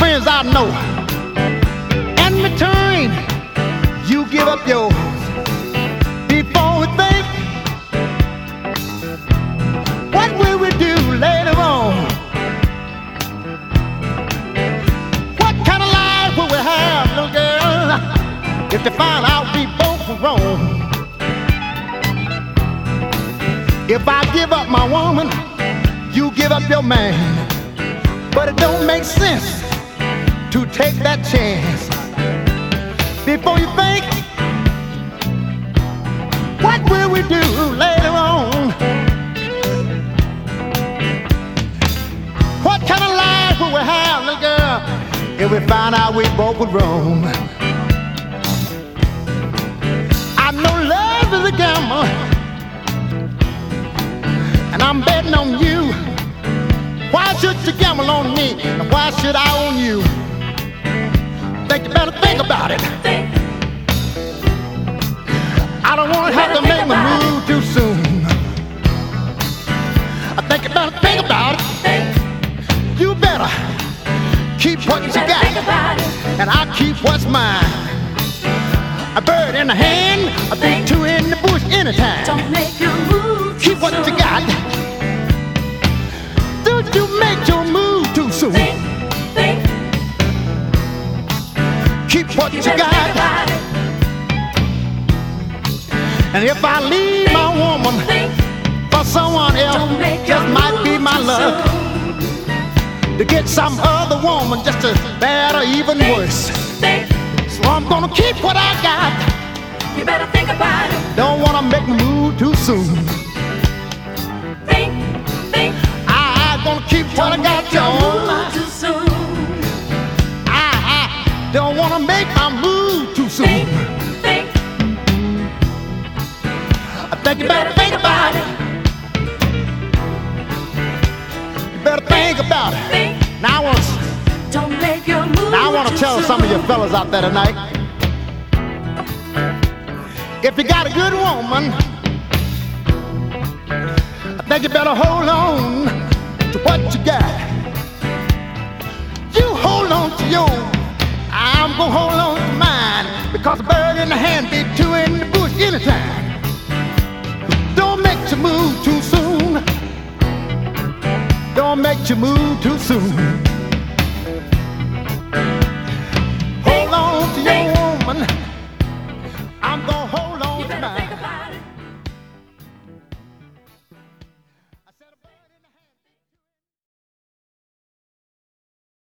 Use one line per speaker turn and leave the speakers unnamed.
friends I know. In return, you give up yours. Before we think, what will we do later on? What kind of life will we have, little girl, if they find out we both were wrong? If I give up my woman, you give up your man. But it don't make sense to take that chance. Before you think, what will we do later on? What kind of life will we have, little girl, if we find out we both were wrong? I know love is a gamble, and I'm betting on you. Why should you gamble on me, and why should I own you? Think you better think about it. I don't want to have to make my move too soon. I think you better think about it. You better keep what you got, and I'll keep what's mine. A bird in the hand, a big two in the bush anytime.
Don't make your move.
Keep what you got. Don't you make your move too soon.
Think.
Keep what you got. And if I leave my woman for someone else, just might be my luck to get some other woman just as bad or even worse. So I'm gonna keep what I got.
You better think about it.
Don't wanna make me move too soon.
Think.
I'm gonna keep what I got, y'all.
Too soon.
I don't wanna make my move too soon.
Think.
I think you better think about it. You better think about it. Now
Don't make your move.
I want to tell some of you fellas out there tonight, if you got a good woman, I think you better hold on to what you got. You hold on to yours, I'm gonna hold on to mine, because a bird in the hand beat two in the bush anytime. Don't make you move too soon. Don't make you move too soon.